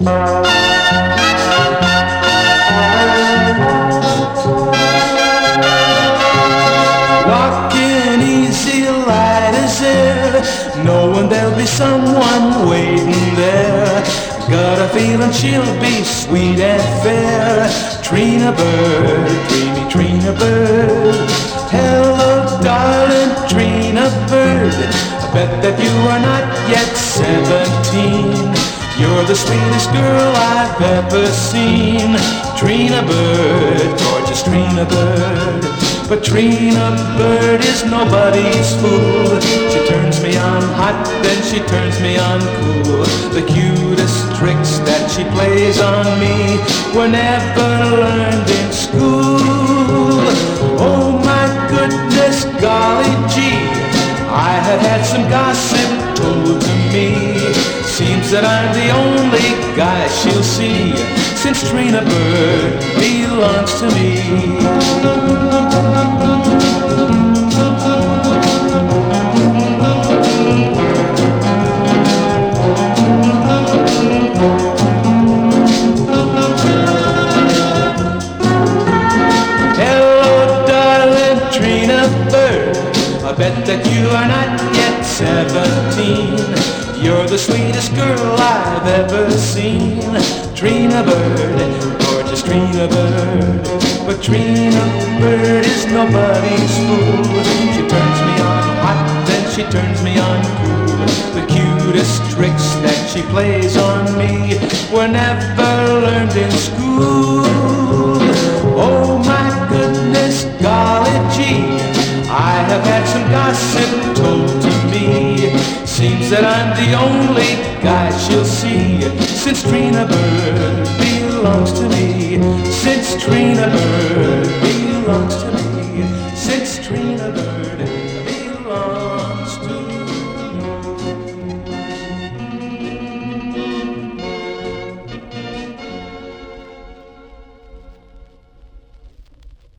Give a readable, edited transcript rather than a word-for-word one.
Walking easy, light as air, knowing there'll be someone waiting there. Got a feeling she'll be sweet and fair. Trina Bird, dreamy Trina Bird. Hello, darling Trina Bird. I bet that you are not yet 17. You're the sweetest girl I've ever seen. Trina Bird, gorgeous Trina Bird. But Trina Bird is nobody's fool. She turns me on hot, then she turns me on cool. The cutest tricks that she plays on me were never learned in school. Oh my goodness, golly gee, I have had some gossip told to me. Seems that I'm the only guy she'll see, since Trina Bird belongs to me. I bet that you are not yet 17. You're the sweetest girl I've ever seen. Trina Bird, gorgeous Trina Bird. But Trina Bird is nobody's fool. She turns me on hot, then she turns me on cool. The cutest tricks that she plays on me were never learned in school. Oh my goodness, golly gee, I have had some gossip told to me. Seems that I'm the only guy she'll see, since Trina Bird belongs to me. Since Trina Bird belongs to me.